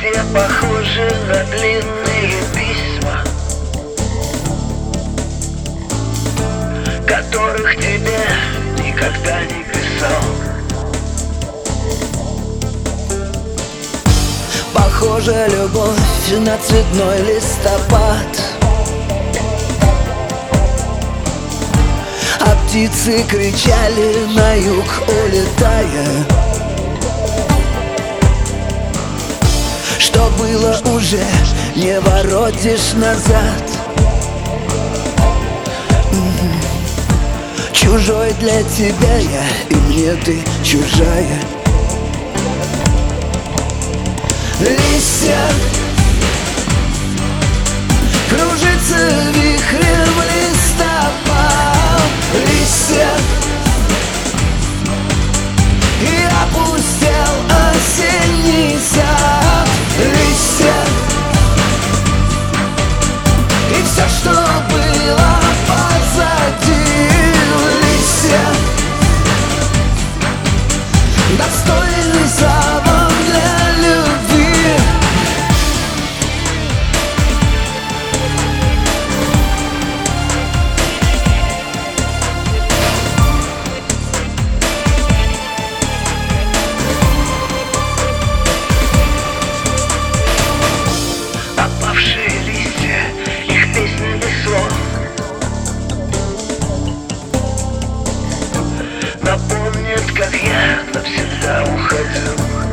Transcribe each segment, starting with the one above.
Листья похожи на длинные письма, которых тебе никогда не писал. Похожа любовь на цветной листопад, а птицы кричали на юг, улетая. Что было уже, не воротишь назад. Чужой для тебя я, и мне ты чужая. Листья кружится вихрем листопад. Листья и опустел осенний сад. Листья и все, что было позади. Листья достойны слова для любви. Опавшие листья, их песни без слов напомнят, как я навсегда уходил.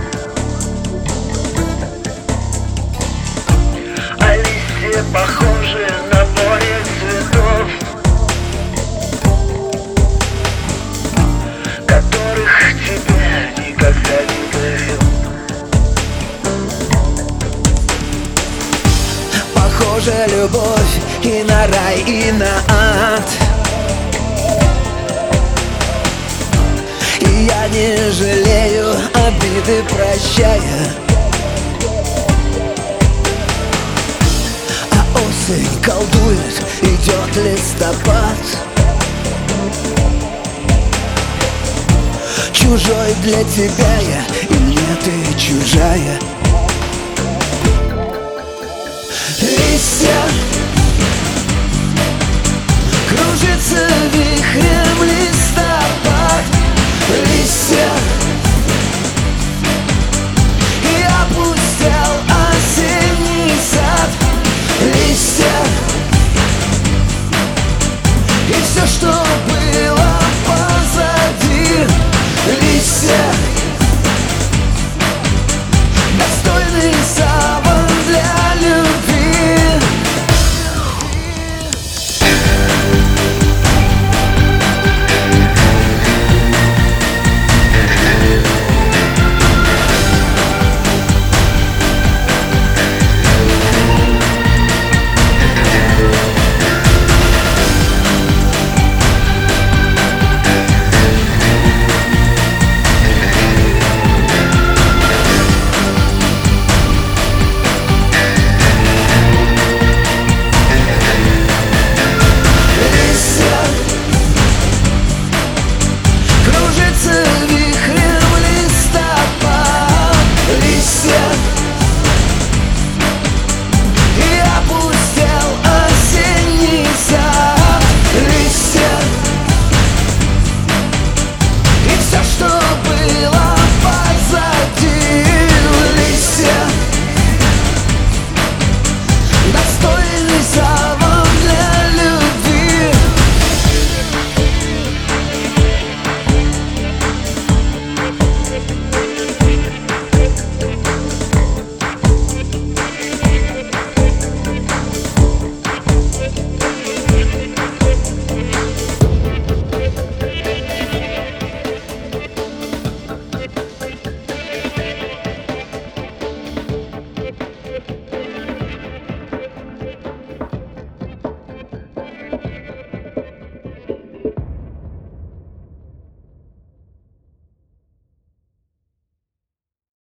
А листья похожи на море цветов, которых тебе никогда не дарил. Похожа любовь и на рай, и на ад. И я не жалею обиды, прощая. А осень колдует, идет листопад. Чужой для тебя я, и мне ты чужая. Листья кружится вихрем лист.